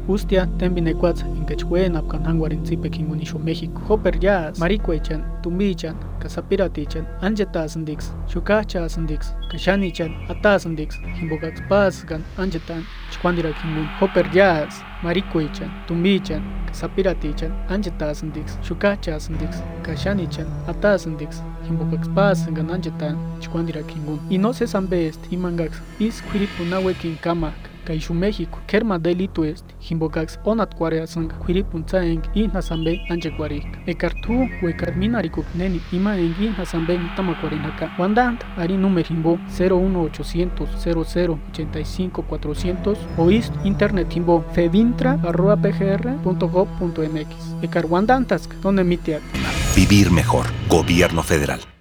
Ustia tembinecuatz inquechhuena apcananguarinzipe kingunisho México. Hopper jazz, maricuechan, tumbichan, casapiratichan, anjetasandix, chukachasandix, kashanichan, atasandix, himbogaxpasgan, anjetan, chquandira kingun. Hopper jazz, maricuechan, tumbichan, casapiratichan, anjetasandix, chukachasandix, kashanichan, atasandix, himbogaxpasgan, anjetan, chquandira kingun. Y no se sambest, imangax, is quiripunahuekin kamak. Kaishu México, kerma delito himbogax onat quareasang, quiripunzaeng inhasambe anjequarik. Ekartu, huecarminaricuk neni, ima en inhasambe tamacuarinaka. Wandant, ari número himbo 01800 0085 400 o ist internet himbo fevintra@pgr.gov.mx. Ekar wandantask, donde mitiak. Vivir mejor. Gobierno Federal.